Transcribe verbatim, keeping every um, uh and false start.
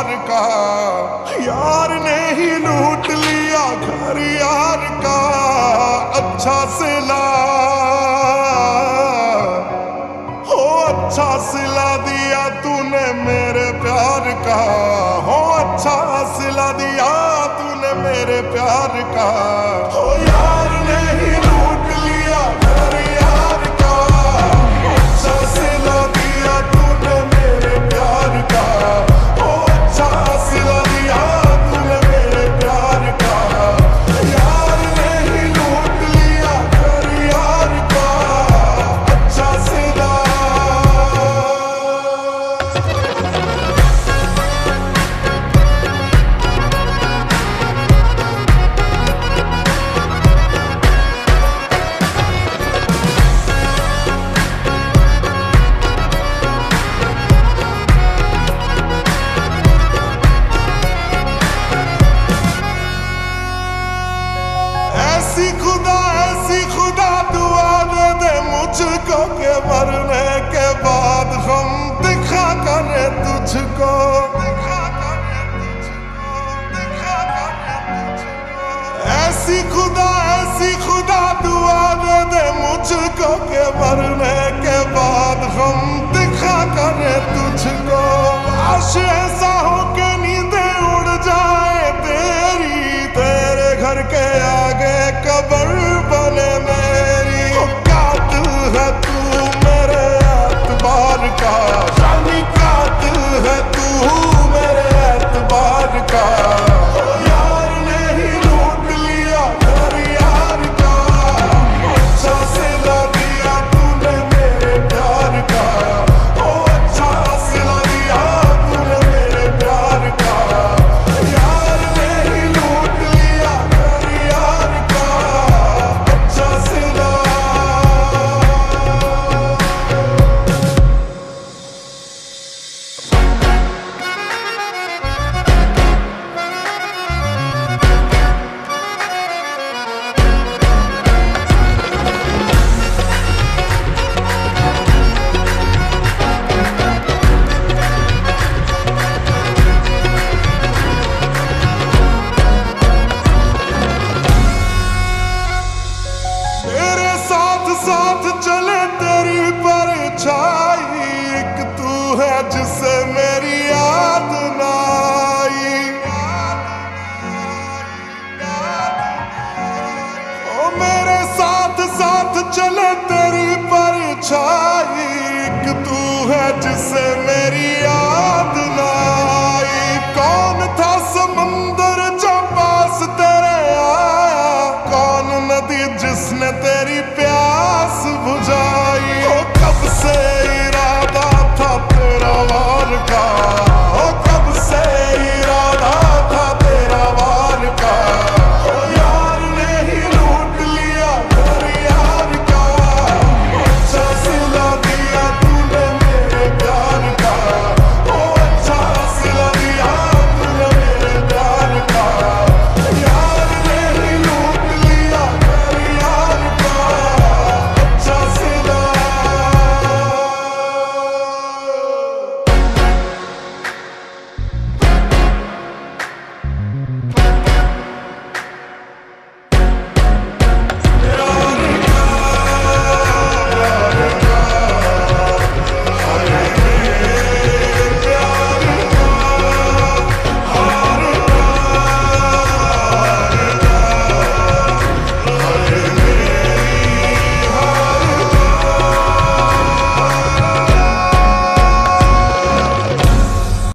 प्यार का। यार ने ही लूट लिया घर यार का, अच्छा सिला हो अच्छा सिला दिया तूने मेरे प्यार का। हो अच्छा सिला दिया तूने मेरे प्यार का। हो यार ने ही लूट लिया घर यार का, अच्छा सिला दिया तूने मेरे प्यार का। हो अच्छा सिला दिया तूने मेरे प्यार का। यार ने ही लूट लिया घर यार का, अच्छा सिला। ऐसी खुदा ऐसी खुदा दुआ दे दे मुझको के मरने के बाद हम दिखा करे तुझको। दिखा करे तुझको, दिखा करे तुझको। ऐसी खुदा ऐसी खुदा दुआ दे दे मुझको के मरने के बाद हम दिखा करे तुझको। काश ऐसा हो कि